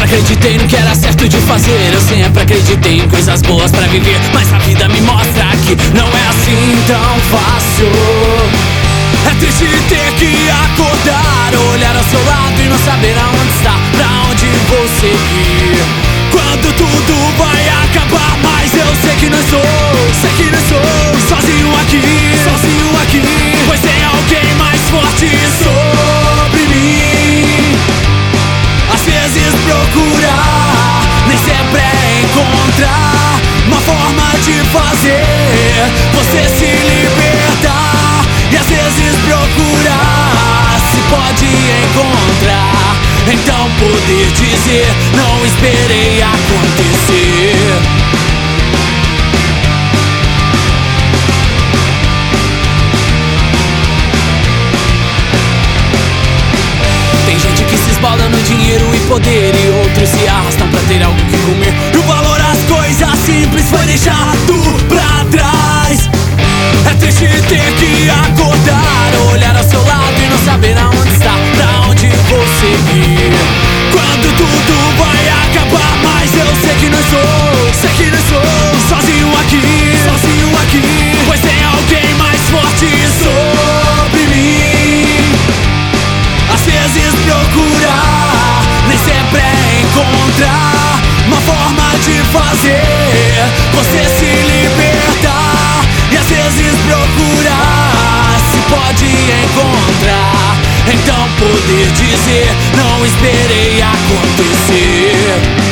acreditei no que era certo de fazer. Eu sempre acreditei em coisas boas pra viver, mas a vida me mostra que não é assim tão fácil. É triste ter que acordar, olhar ao seu lado e não saber aonde está, pra onde vou seguir. Quando tudo vai acabar, mas eu sei que não estou sozinho aqui, pois tem alguém mais forte sobre mim. Às vezes procurar, nem sempre é encontrar uma forma de fazer você se libertar. E às vezes procurar, se pode encontrar, então poder dizer, não esperei acontecer. Tem gente que se esbalda no dinheiro e poder, e outros se arrastam pra ter algo que comer. E o valor às coisas simples foi deixado pra trás. É triste ter que acordar, olhar ao seu lado e não saber aonde está, pra onde vou seguir. Quando tudo vai acabar, mas eu sei que não estou sozinho aqui, pois tem alguém mais forte sobre mim. Às vezes procurar, nem sempre é encontrar uma forma de fazer você se libertar. E às vezes procurar, se pode encontrar, então poder dizer, não esperei acontecer.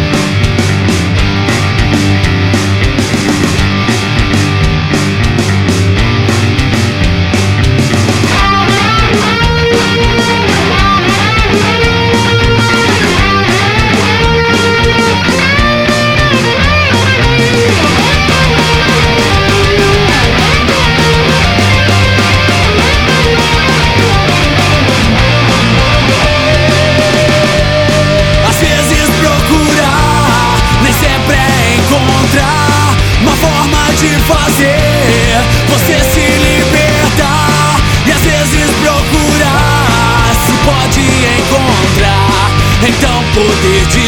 Uma forma de fazer você se libertar. E às vezes procurar, se pode encontrar, então poder dizer,